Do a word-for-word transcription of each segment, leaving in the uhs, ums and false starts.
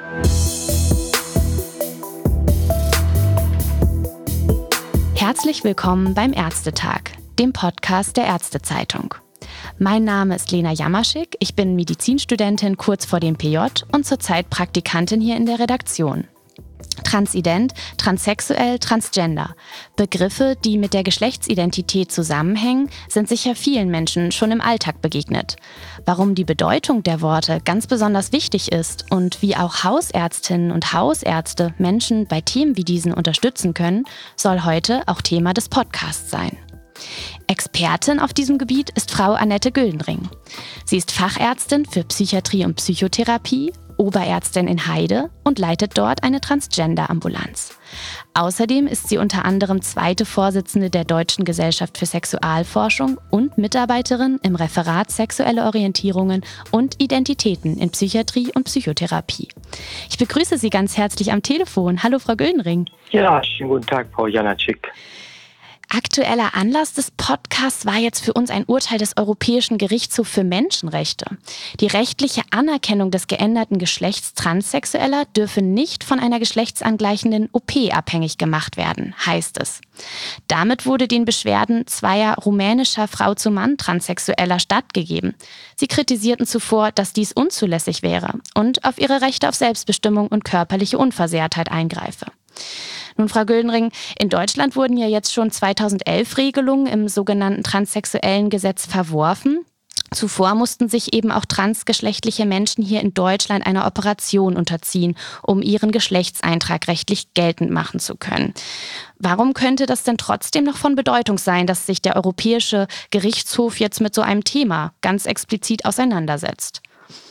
Herzlich willkommen beim Ärztetag, dem Podcast der Ärztezeitung. Mein Name ist Lena Jamaschik, ich bin Medizinstudentin kurz vor dem P J und zurzeit Praktikantin hier in der Redaktion. Transident, transsexuell, transgender. Begriffe, die mit der Geschlechtsidentität zusammenhängen, sind sicher vielen Menschen schon im Alltag begegnet. Warum die Bedeutung der Worte ganz besonders wichtig ist und wie auch Hausärztinnen und Hausärzte Menschen bei Themen wie diesen unterstützen können, soll heute auch Thema des Podcasts sein. Expertin auf diesem Gebiet ist Frau Annette Güldenring. Sie ist Fachärztin für Psychiatrie und Psychotherapie, Oberärztin in Heide und leitet dort eine Transgender-Ambulanz. Außerdem ist sie unter anderem zweite Vorsitzende der Deutschen Gesellschaft für Sexualforschung und Mitarbeiterin im Referat Sexuelle Orientierungen und Identitäten in Psychiatrie und Psychotherapie. Ich begrüße Sie ganz herzlich am Telefon. Hallo, Frau Güldenring. Ja, schönen guten Tag, Frau Jamaschik. Aktueller Anlass des Podcasts war jetzt für uns ein Urteil des Europäischen Gerichtshofs für Menschenrechte. Die rechtliche Anerkennung des geänderten Geschlechts Transsexueller dürfe nicht von einer geschlechtsangleichenden O P abhängig gemacht werden, heißt es. Damit wurde den Beschwerden zweier rumänischer Frau-zu-Mann-Transsexueller stattgegeben. Sie kritisierten zuvor, dass dies unzulässig wäre und auf ihre Rechte auf Selbstbestimmung und körperliche Unversehrtheit eingreife. Nun, Frau Güldenring, in Deutschland wurden ja jetzt schon zweitausendelf Regelungen im sogenannten transsexuellen Gesetz verworfen. Zuvor mussten sich eben auch transgeschlechtliche Menschen hier in Deutschland einer Operation unterziehen, um ihren Geschlechtseintrag rechtlich geltend machen zu können. Warum könnte das denn trotzdem noch von Bedeutung sein, dass sich der Europäische Gerichtshof jetzt mit so einem Thema ganz explizit auseinandersetzt?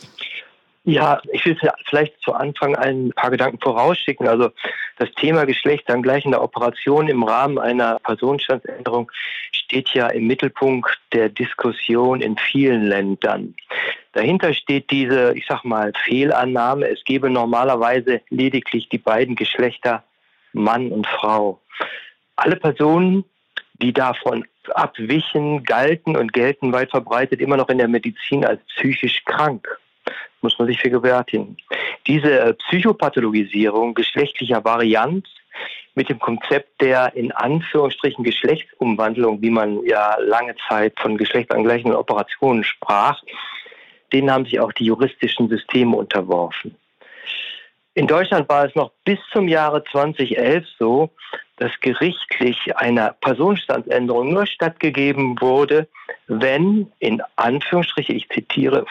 Ja, ich will vielleicht zu Anfang ein paar Gedanken vorausschicken. Also das Thema geschlechtsangleichender Operationen im Rahmen einer Personenstandsänderung steht ja im Mittelpunkt der Diskussion in vielen Ländern. Dahinter steht diese, ich sag mal, Fehlannahme, es gebe normalerweise lediglich die beiden Geschlechter Mann und Frau. Alle Personen, die davon abwichen, galten und gelten weit verbreitet immer noch in der Medizin als psychisch krank. Muss man sich vergewärtigen. Diese Psychopathologisierung geschlechtlicher Varianz mit dem Konzept der in Anführungsstrichen Geschlechtsumwandlung, wie man ja lange Zeit von geschlechtsangleichenden Operationen sprach, denen haben sich auch die juristischen Systeme unterworfen. In Deutschland war es noch bis zum Jahre zweitausendelf so, dass gerichtlich einer Personenstandsänderung nur stattgegeben wurde, wenn, in Anführungsstrichen, ich zitiere,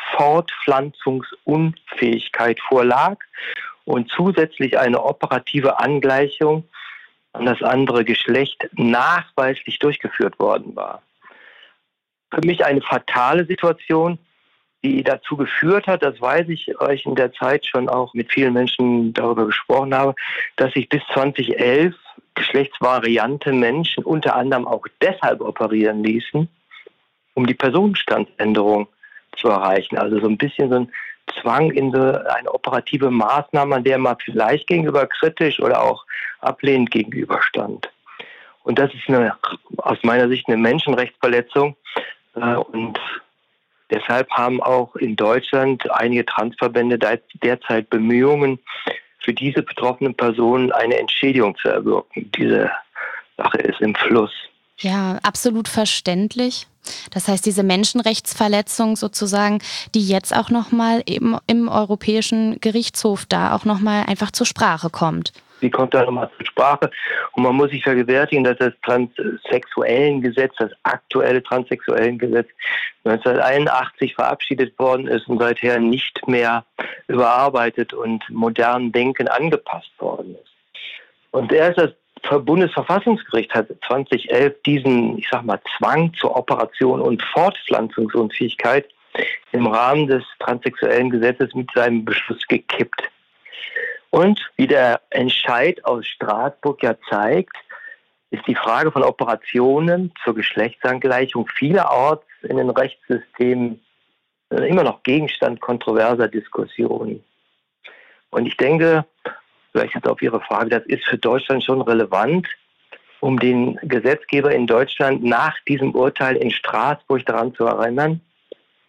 Fortpflanzungsunfähigkeit vorlag und zusätzlich eine operative Angleichung an das andere Geschlecht nachweislich durchgeführt worden war. Für mich eine fatale Situation, die dazu geführt hat, das weiß ich, weil ich in der Zeit schon auch mit vielen Menschen darüber gesprochen habe, dass sich bis zweitausendelf geschlechtsvariante Menschen unter anderem auch deshalb operieren ließen, um die Personenstandsänderung zu erreichen. Also so ein bisschen so ein Zwang in so eine operative Maßnahme, an der man vielleicht gegenüber kritisch oder auch ablehnend gegenüberstand. Und das ist eine, aus meiner Sicht eine Menschenrechtsverletzung. Und deshalb haben auch in Deutschland einige Transverbände derzeit Bemühungen, für diese betroffenen Personen eine Entschädigung zu erwirken. Diese Sache ist im Fluss. Ja, absolut verständlich. Das heißt, diese Menschenrechtsverletzung sozusagen, die jetzt auch nochmal eben im Europäischen Gerichtshof da auch nochmal einfach zur Sprache kommt. Sie kommt da nochmal zur Sprache und man muss sich vergewärtigen, dass das Transsexuellengesetz, das aktuelle Transsexuellengesetz neunzehnhunderteinundachtzig verabschiedet worden ist und seither nicht mehr überarbeitet und modernen Denken angepasst worden ist. Und erst das Bundesverfassungsgericht hat zweitausendelf diesen, ich sag mal, Zwang zur Operation und Fortpflanzungsunfähigkeit im Rahmen des transsexuellen Gesetzes mit seinem Beschluss gekippt. Und wie der Entscheid aus Straßburg ja zeigt, ist die Frage von Operationen zur Geschlechtsangleichung vielerorts in den Rechtssystemen immer noch Gegenstand kontroverser Diskussionen. Und ich denke, vielleicht jetzt auf Ihre Frage, das ist für Deutschland schon relevant, um den Gesetzgeber in Deutschland nach diesem Urteil in Straßburg daran zu erinnern,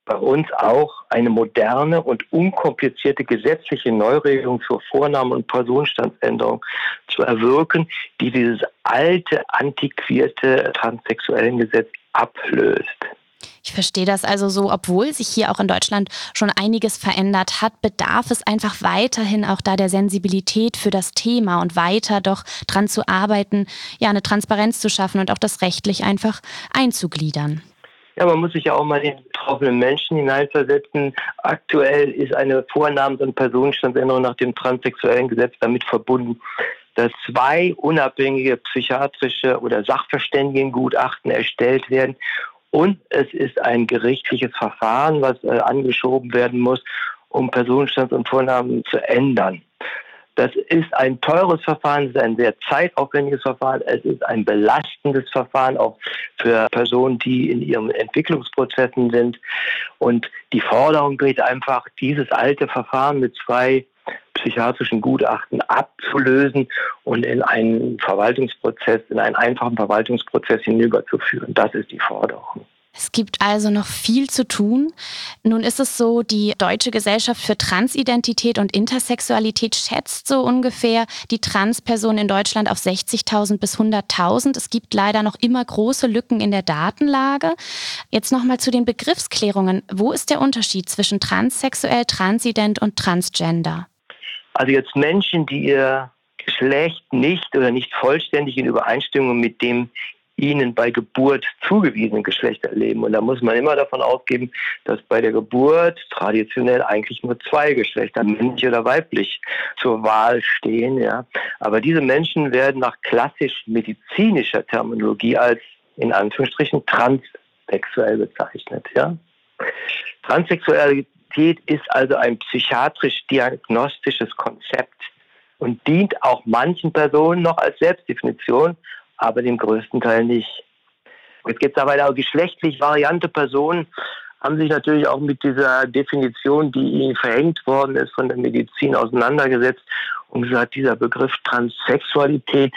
bei uns auch eine moderne und unkomplizierte gesetzliche Neuregelung zur Vorname- und Personenstandsänderung zu erwirken, die dieses alte, antiquierte Transsexuellengesetz ablöst. Ich verstehe das also so, obwohl sich hier auch in Deutschland schon einiges verändert hat, bedarf es einfach weiterhin auch da der Sensibilität für das Thema und weiter doch dran zu arbeiten, ja, eine Transparenz zu schaffen und auch das rechtlich einfach einzugliedern. Ja, man muss sich ja auch mal in den betroffenen Menschen hineinversetzen. Aktuell ist eine Vornamens- und Personenstandsänderung nach dem transsexuellen Gesetz damit verbunden, dass zwei unabhängige psychiatrische oder Sachverständigengutachten erstellt werden. Und es ist ein gerichtliches Verfahren, was äh, angeschoben werden muss, um Personenstands- und Vornamen zu ändern. Das ist ein teures Verfahren, es ist ein sehr zeitaufwendiges Verfahren, es ist ein belastendes Verfahren, auch für Personen, die in ihren Entwicklungsprozessen sind. Und die Forderung geht einfach, dieses alte Verfahren mit zwei psychiatrischen Gutachten abzulösen und in einen Verwaltungsprozess, in einen einfachen Verwaltungsprozess hinüberzuführen. Das ist die Forderung. Es gibt also noch viel zu tun. Nun ist es so, die Deutsche Gesellschaft für Transidentität und Intersexualität schätzt so ungefähr die Transpersonen in Deutschland auf sechzigtausend bis hunderttausend. Es gibt leider noch immer große Lücken in der Datenlage. Jetzt nochmal zu den Begriffsklärungen. Wo ist der Unterschied zwischen transsexuell, transident und transgender? Also jetzt Menschen, die ihr Geschlecht nicht oder nicht vollständig in Übereinstimmung mit dem ihnen bei Geburt zugewiesenen Geschlecht erleben. Und da muss man immer davon ausgehen, dass bei der Geburt traditionell eigentlich nur zwei Geschlechter, männlich oder weiblich, zur Wahl stehen. Ja. Aber diese Menschen werden nach klassisch medizinischer Terminologie als, in Anführungsstrichen, transsexuell bezeichnet. Ja. Transsexualität ist also ein psychiatrisch-diagnostisches Konzept und dient auch manchen Personen noch als Selbstdefinition, aber dem größten Teil nicht. Jetzt gibt es aber auch geschlechtlich variante Personen, haben sich natürlich auch mit dieser Definition, die ihnen verhängt worden ist von der Medizin, auseinandergesetzt und gesagt, dieser Begriff Transsexualität,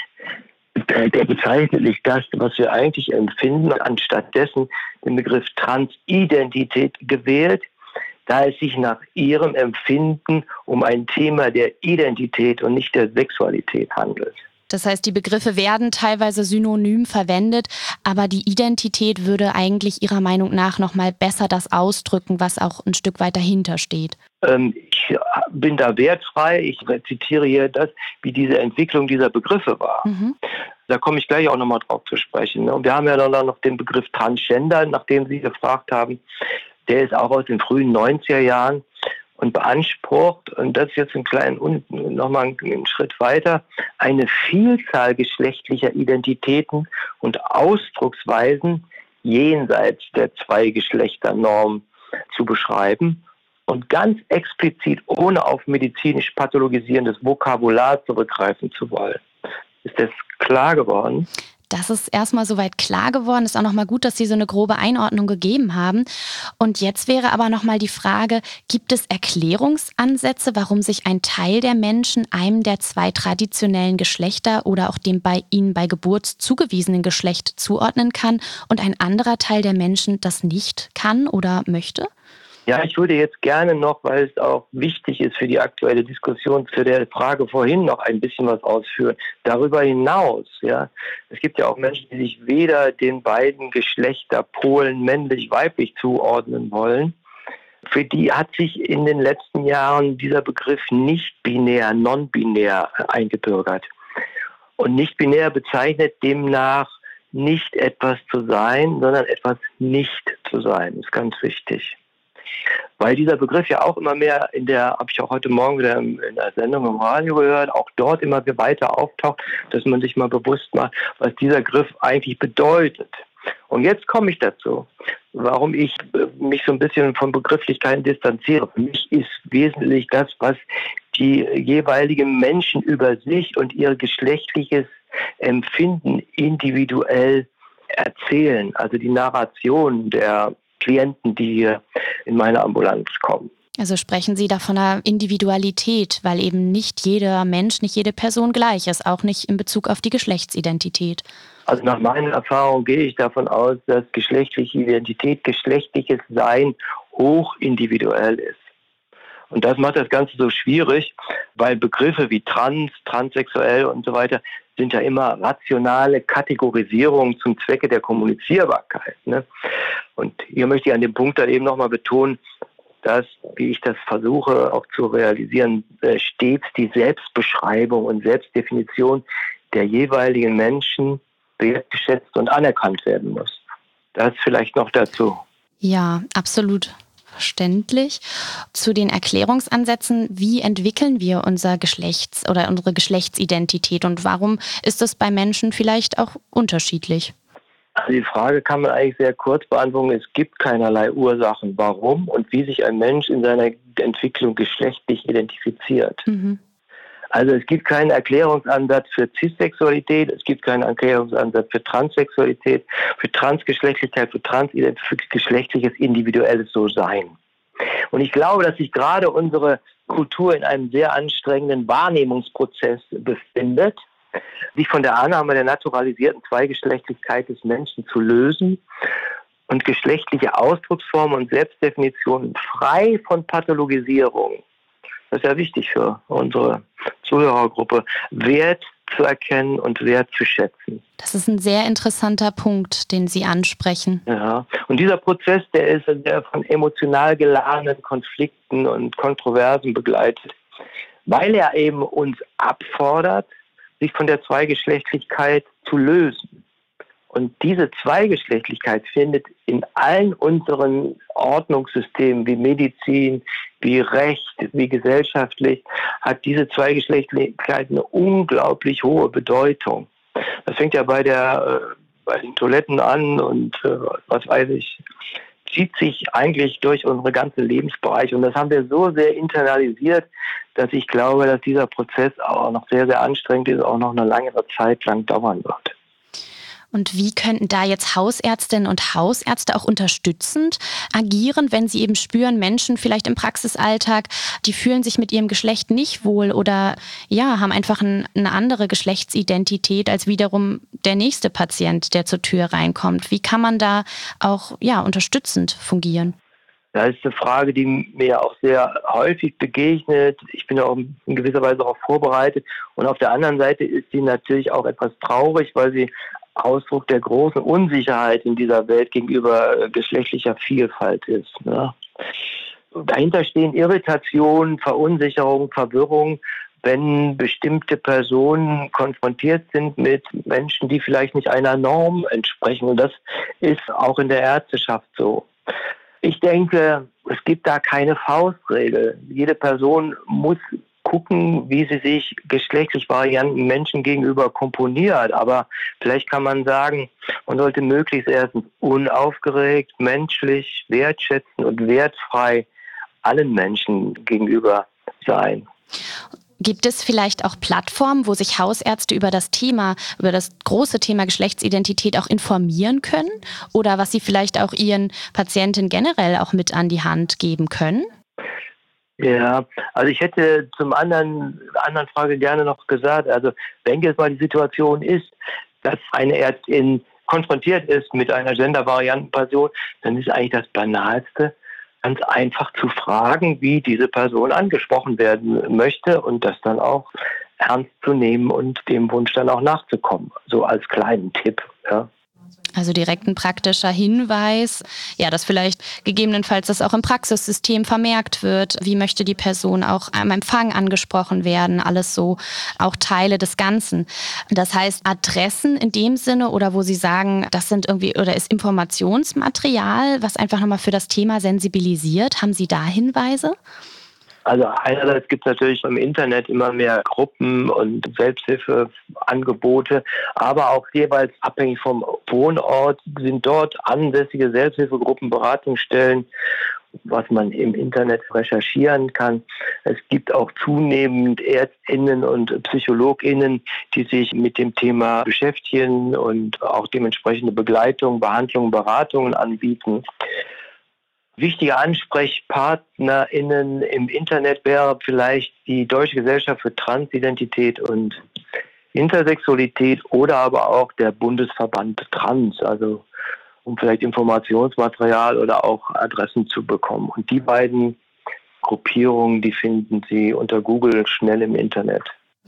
der, der bezeichnet nicht das, was wir eigentlich empfinden, anstatt dessen den Begriff Transidentität gewählt, da es sich nach ihrem Empfinden um ein Thema der Identität und nicht der Sexualität handelt. Das heißt, die Begriffe werden teilweise synonym verwendet, aber die Identität würde eigentlich Ihrer Meinung nach noch mal besser das ausdrücken, was auch ein Stück weit dahinter steht. Ähm, ich bin da wertfrei. Ich rezitiere hier das, wie diese Entwicklung dieser Begriffe war. Mhm. Da komme ich gleich auch noch mal drauf zu sprechen. Und wir haben ja dann noch den Begriff Transgender, nach dem Sie gefragt haben. Der ist auch aus den frühen neunziger Jahren und beansprucht, und das ist jetzt ein kleinen, nochmal einen Schritt weiter, eine Vielzahl geschlechtlicher Identitäten und Ausdrucksweisen jenseits der Zwei-Geschlechter-Norm zu beschreiben und ganz explizit, ohne auf medizinisch pathologisierendes Vokabular zurückgreifen zu wollen. Ist das klar geworden? Das ist erstmal soweit klar geworden. Ist auch nochmal gut, dass Sie so eine grobe Einordnung gegeben haben. Und jetzt wäre aber nochmal die Frage, gibt es Erklärungsansätze, warum sich ein Teil der Menschen einem der zwei traditionellen Geschlechter oder auch dem bei ihnen bei Geburt zugewiesenen Geschlecht zuordnen kann und ein anderer Teil der Menschen das nicht kann oder möchte? Ja, ich würde jetzt gerne noch, weil es auch wichtig ist für die aktuelle Diskussion, zu der Frage vorhin noch ein bisschen was ausführen. Darüber hinaus, ja, es gibt ja auch Menschen, die sich weder den beiden Geschlechterpolen männlich-weiblich zuordnen wollen. Für die hat sich in den letzten Jahren dieser Begriff nicht-binär, non-binär eingebürgert. Und nicht-binär bezeichnet demnach nicht etwas zu sein, sondern etwas nicht zu sein. Das ist ganz wichtig. Weil dieser Begriff ja auch immer mehr in der, habe ich auch heute Morgen wieder in der Sendung im Radio gehört, auch dort immer weiter auftaucht, dass man sich mal bewusst macht, was dieser Begriff eigentlich bedeutet. Und jetzt komme ich dazu, warum ich mich so ein bisschen von Begrifflichkeiten distanziere. Für mich ist wesentlich das, was die jeweiligen Menschen über sich und ihr geschlechtliches Empfinden individuell erzählen. Also die Narration der Klienten, die hier in meine Ambulanz kommen. Also sprechen Sie da von einer Individualität, weil eben nicht jeder Mensch, nicht jede Person gleich ist, auch nicht in Bezug auf die Geschlechtsidentität. Also nach meiner Erfahrung gehe ich davon aus, dass geschlechtliche Identität, geschlechtliches Sein hochindividuell ist. Und das macht das Ganze so schwierig, weil Begriffe wie trans, transsexuell und so weiter sind ja immer rationale Kategorisierungen zum Zwecke der Kommunizierbarkeit. Ne? Und hier möchte ich an dem Punkt dann eben nochmal betonen, dass, wie ich das versuche auch zu realisieren, stets die Selbstbeschreibung und Selbstdefinition der jeweiligen Menschen wertgeschätzt und anerkannt werden muss. Das vielleicht noch dazu. Ja, absolut verständlich. Zu den Erklärungsansätzen, wie entwickeln wir unser Geschlechts- oder unsere Geschlechtsidentität und warum ist es bei Menschen vielleicht auch unterschiedlich? Also die Frage kann man eigentlich sehr kurz beantworten. Es gibt keinerlei Ursachen, warum und wie sich ein Mensch in seiner Entwicklung geschlechtlich identifiziert. Mhm. Also es gibt keinen Erklärungsansatz für Cissexualität, es gibt keinen Erklärungsansatz für Transsexualität, für Transgeschlechtlichkeit, für Transidentität, für geschlechtliches individuelles So-Sein. Und ich glaube, dass sich gerade unsere Kultur in einem sehr anstrengenden Wahrnehmungsprozess befindet, sich von der Annahme der naturalisierten Zweigeschlechtlichkeit des Menschen zu lösen und geschlechtliche Ausdrucksformen und Selbstdefinitionen frei von Pathologisierung, das ist ja wichtig für unsere Zuhörergruppe, wert zu erkennen und wert zu schätzen. Das ist ein sehr interessanter Punkt, den Sie ansprechen. Ja, und dieser Prozess, der ist der von emotional geladenen Konflikten und Kontroversen begleitet, weil er eben uns abfordert, sich von der Zweigeschlechtlichkeit zu lösen. Und diese Zweigeschlechtlichkeit findet in allen unseren Ordnungssystemen wie Medizin, wie Recht, wie gesellschaftlich, hat diese Zweigeschlechtlichkeit eine unglaublich hohe Bedeutung. Das fängt ja bei der, äh, bei den Toiletten an und äh, was weiß ich, zieht sich eigentlich durch unsere ganzen Lebensbereiche. Und das haben wir so sehr internalisiert, dass ich glaube, dass dieser Prozess auch noch sehr, sehr anstrengend ist, auch noch eine längere Zeit lang dauern wird. Und wie könnten da jetzt Hausärztinnen und Hausärzte auch unterstützend agieren, wenn sie eben spüren, Menschen vielleicht im Praxisalltag, die fühlen sich mit ihrem Geschlecht nicht wohl oder ja, haben einfach ein, eine andere Geschlechtsidentität als wiederum der nächste Patient, der zur Tür reinkommt. Wie kann man da auch ja, unterstützend fungieren? Das ist eine Frage, die mir auch sehr häufig begegnet. Ich bin auch in gewisser Weise darauf vorbereitet. Und auf der anderen Seite ist sie natürlich auch etwas traurig, weil sie Ausdruck der großen Unsicherheit in dieser Welt gegenüber geschlechtlicher Vielfalt ist. Ne? Dahinter stehen Irritation, Verunsicherung, Verwirrung, wenn bestimmte Personen konfrontiert sind mit Menschen, die vielleicht nicht einer Norm entsprechen. Und das ist auch in der Ärzteschaft so. Ich denke, es gibt da keine Faustregel. Jede Person muss gucken, wie sie sich geschlechtlich varianten Menschen gegenüber komponiert. Aber vielleicht kann man sagen, man sollte möglichst erstens unaufgeregt, menschlich, wertschätzend und wertfrei allen Menschen gegenüber sein. Gibt es vielleicht auch Plattformen, wo sich Hausärzte über das Thema, über das große Thema Geschlechtsidentität auch informieren können? Oder was sie vielleicht auch ihren Patienten generell auch mit an die Hand geben können? Ja, also ich hätte zum anderen, anderen Frage gerne noch gesagt, also wenn jetzt mal die Situation ist, dass eine Ärztin konfrontiert ist mit einer gendervarianten Person, dann ist eigentlich das Banalste, ganz einfach zu fragen, wie diese Person angesprochen werden möchte und das dann auch ernst zu nehmen und dem Wunsch dann auch nachzukommen, so als kleinen Tipp, ja. Also direkt ein praktischer Hinweis, ja, dass vielleicht gegebenenfalls das auch im Praxissystem vermerkt wird. Wie möchte die Person auch am Empfang angesprochen werden? Alles so auch Teile des Ganzen. Das heißt, Adressen in dem Sinne oder wo Sie sagen, das sind irgendwie oder ist Informationsmaterial, was einfach nochmal für das Thema sensibilisiert. Haben Sie da Hinweise? Also einerseits gibt es natürlich im Internet immer mehr Gruppen und Selbsthilfeangebote, aber auch jeweils abhängig vom Wohnort sind dort ansässige Selbsthilfegruppen, Beratungsstellen, was man im Internet recherchieren kann. Es gibt auch zunehmend ÄrztInnen und PsychologInnen, die sich mit dem Thema beschäftigen und auch dementsprechende Begleitung, Behandlung, Beratungen anbieten. Wichtige AnsprechpartnerInnen im Internet wäre vielleicht die Deutsche Gesellschaft für Transidentität und Intersexualität oder aber auch der Bundesverband Trans. Also um vielleicht Informationsmaterial oder auch Adressen zu bekommen. Und die beiden Gruppierungen, die finden Sie unter Google schnell im Internet.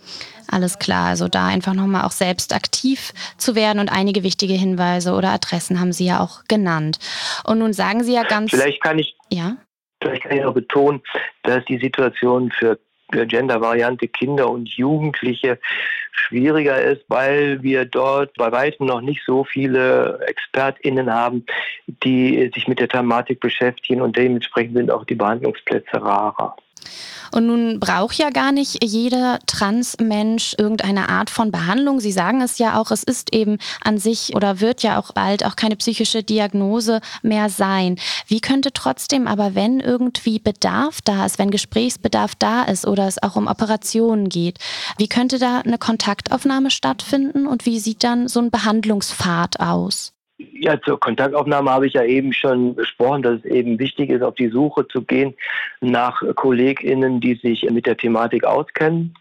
Alles klar, also da einfach nochmal auch selbst aktiv zu werden und einige wichtige Hinweise oder Adressen haben Sie ja auch genannt. Und nun sagen Sie ja ganz... Vielleicht kann ich, ja? vielleicht kann ich noch betonen, dass die Situation für, für gendervariante Kinder und Jugendliche schwieriger ist, weil wir dort bei weitem noch nicht so viele ExpertInnen haben, die sich mit der Thematik beschäftigen und dementsprechend sind auch die Behandlungsplätze rarer. Und nun braucht ja gar nicht jeder Transmensch irgendeine Art von Behandlung. Sie sagen es ja auch, es ist eben an sich oder wird ja auch bald auch keine psychische Diagnose mehr sein. Wie könnte trotzdem aber, wenn irgendwie Bedarf da ist, wenn Gesprächsbedarf da ist oder es auch um Operationen geht, wie könnte da eine Kontaktaufnahme stattfinden und wie sieht dann so ein Behandlungspfad aus? Ja, zur Kontaktaufnahme habe ich ja eben schon besprochen, dass es eben wichtig ist, auf die Suche zu gehen nach KollegInnen, die sich mit der Thematik auskennen.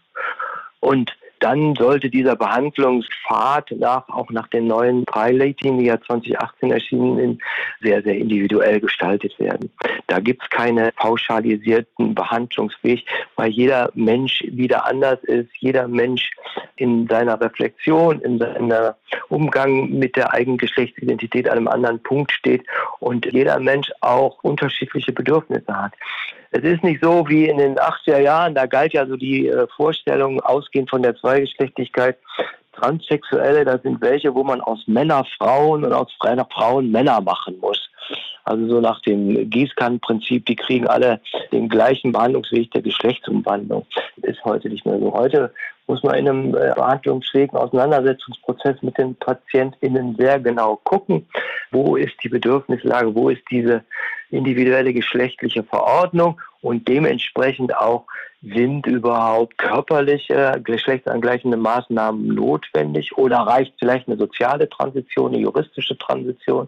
Und dann sollte dieser Behandlungspfad nach, auch nach den neuen drei Leitlinien, die ja zwanzig achtzehn erschienen sind, sehr, sehr individuell gestaltet werden. Da gibt es keine pauschalisierten Behandlungsweg, weil jeder Mensch wieder anders ist, jeder Mensch in seiner Reflexion, in seinem Umgang mit der eigenen Geschlechtsidentität an einem anderen Punkt steht und jeder Mensch auch unterschiedliche Bedürfnisse hat. Es ist nicht so wie in den achtziger Jahren, da galt ja so die äh, Vorstellung, ausgehend von der Zweigeschlechtlichkeit, Transsexuelle, das sind welche, wo man aus Männer Frauen und aus Frauen Männer machen muss. Also so nach dem Gießkannenprinzip, die kriegen alle den gleichen Behandlungsweg der Geschlechtsumwandlung. Das ist heute nicht mehr so. Heute muss man in einem äh, Behandlungsweg, einem Auseinandersetzungsprozess mit den PatientInnen sehr genau gucken, wo ist die Bedürfnislage, wo ist diese individuelle geschlechtliche Verordnung und dementsprechend auch, sind überhaupt körperliche, geschlechtsangleichende Maßnahmen notwendig oder reicht vielleicht eine soziale Transition, eine juristische Transition?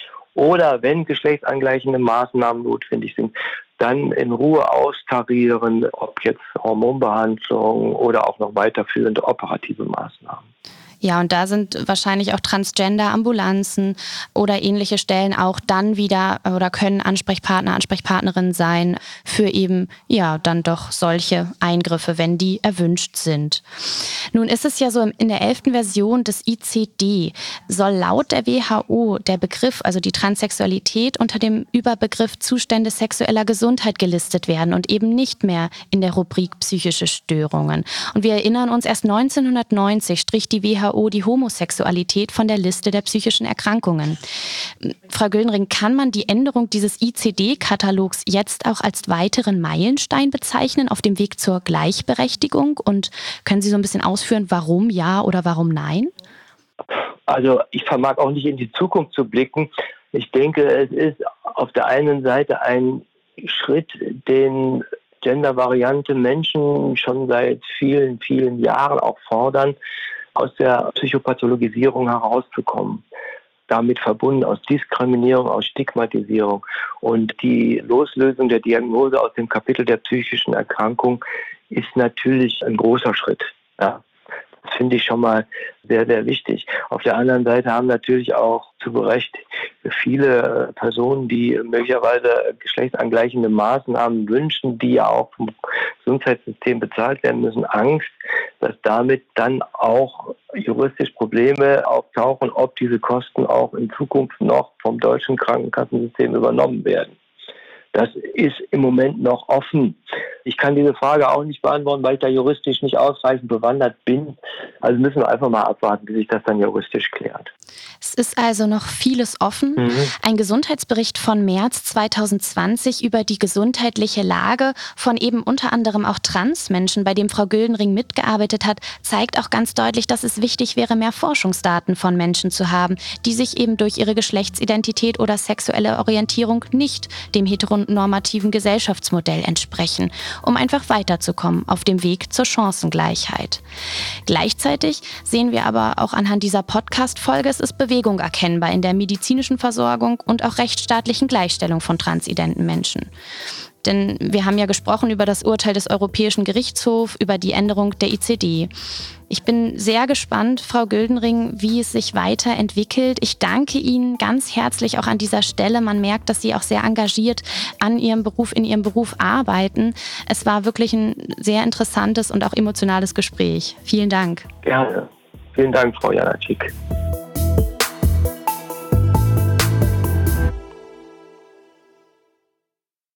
Oder wenn geschlechtsangleichende Maßnahmen notwendig sind, dann in Ruhe austarieren, ob jetzt Hormonbehandlung oder auch noch weiterführende operative Maßnahmen. Ja, und da sind wahrscheinlich auch Transgender-Ambulanzen oder ähnliche Stellen auch dann wieder oder können Ansprechpartner, Ansprechpartnerinnen sein für eben, ja, dann doch solche Eingriffe, wenn die erwünscht sind. Nun ist es ja so, in der elften Version des I C D soll laut der W H O der Begriff, also die Transsexualität, unter dem Überbegriff Zustände sexueller Gesundheit gelistet werden und eben nicht mehr in der Rubrik psychische Störungen. Und wir erinnern uns, erst neunzehnhundertneunzig strich die W H O die Homosexualität von der Liste der psychischen Erkrankungen. Frau Güldenring, kann man die Änderung dieses I C D-Katalogs jetzt auch als weiteren Meilenstein bezeichnen auf dem Weg zur Gleichberechtigung? Und können Sie so ein bisschen ausführen, warum ja oder warum nein? Also ich vermag auch nicht in die Zukunft zu blicken. Ich denke, es ist auf der einen Seite ein Schritt, den gendervariante Menschen schon seit vielen, vielen Jahren auch fordern, aus der Psychopathologisierung herauszukommen. Damit verbunden aus Diskriminierung, aus Stigmatisierung. Und die Loslösung der Diagnose aus dem Kapitel der psychischen Erkrankung ist natürlich ein großer Schritt. Ja. Das finde ich schon mal sehr, sehr wichtig. Auf der anderen Seite haben natürlich auch zu Recht viele Personen, die möglicherweise geschlechtsangleichende Maßnahmen wünschen, die ja auch vom Gesundheitssystem bezahlt werden müssen, Angst, dass damit dann auch juristisch Probleme auftauchen, ob diese Kosten auch in Zukunft noch vom deutschen Krankenkassensystem übernommen werden. Das ist im Moment noch offen. Ich kann diese Frage auch nicht beantworten, weil ich da juristisch nicht ausreichend bewandert bin. Also müssen wir einfach mal abwarten, bis sich das dann juristisch klärt. Es ist also noch vieles offen. Mhm. Ein Gesundheitsbericht von März zweitausendzwanzig über die gesundheitliche Lage von eben unter anderem auch Transmenschen, bei dem Frau Güldenring mitgearbeitet hat, zeigt auch ganz deutlich, dass es wichtig wäre, mehr Forschungsdaten von Menschen zu haben, die sich eben durch ihre Geschlechtsidentität oder sexuelle Orientierung nicht dem heteronormativen Gesellschaftsmodell entsprechen, um einfach weiterzukommen auf dem Weg zur Chancengleichheit. Gleichzeitig sehen wir aber auch anhand dieser Podcast-Folge, es ist Bewegung erkennbar in der medizinischen Versorgung und auch rechtsstaatlichen Gleichstellung von transidenten Menschen. Denn wir haben ja gesprochen über das Urteil des Europäischen Gerichtshofs, über die Änderung der I C D. Ich bin sehr gespannt, Frau Güldenring, wie es sich weiterentwickelt. Ich danke Ihnen ganz herzlich auch an dieser Stelle. Man merkt, dass Sie auch sehr engagiert an Ihrem Beruf, in Ihrem Beruf arbeiten. Es war wirklich ein sehr interessantes und auch emotionales Gespräch. Vielen Dank. Gerne. Vielen Dank, Frau Janaschik.